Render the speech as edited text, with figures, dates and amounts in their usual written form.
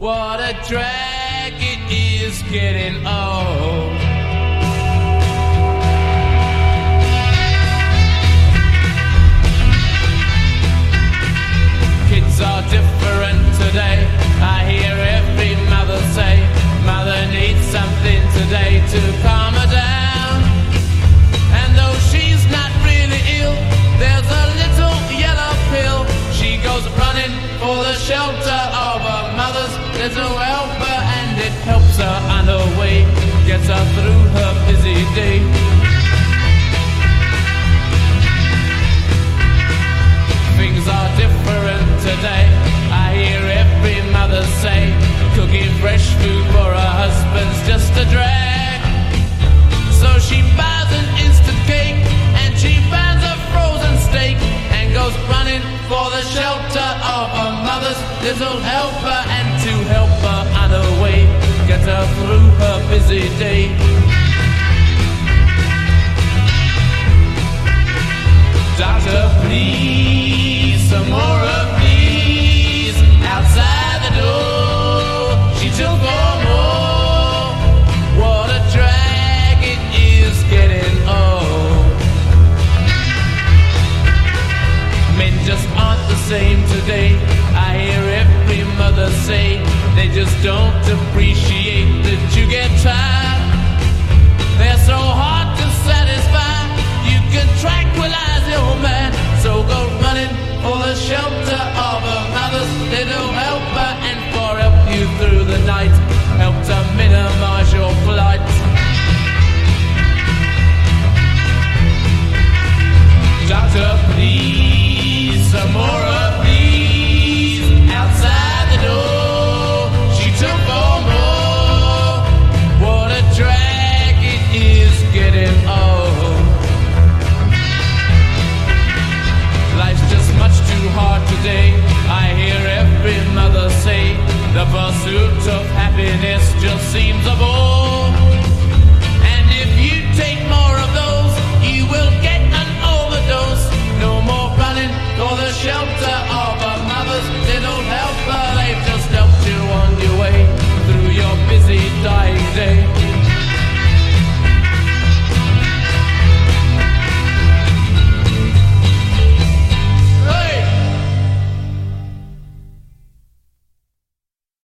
What a drag it is getting old. Kids are different today. I hear every mother say, mother needs something today to calm her down. And though she's not really ill, there's a little yellow pill. She goes running for the shelter of her mother's little helper, and it helps her on her way, gets her through her busy day. Things are different today. I hear every mother say, cooking fresh food for her husband's just a drag. So she buys an instant cake and she buys a frozen steak and goes running for the shelter of her mother's little helper, and to help her on her way, get her through her busy day. Doctor, please, some more of these outside the door. She took for more. What a drag it is getting old. Men just aren't the same today. I hear every mother say they just don't appreciate that you get tired. They're so hard to satisfy. You can tranquilize your man, so go running for the shelter of a mother's little helper, and for help you through the night, help to minimize your plight. Doctor, please, some more of these outside the door. She took for more. What a drag it is getting old. Life's just much too hard today. I hear every mother say the pursuit of happiness just seems a bore.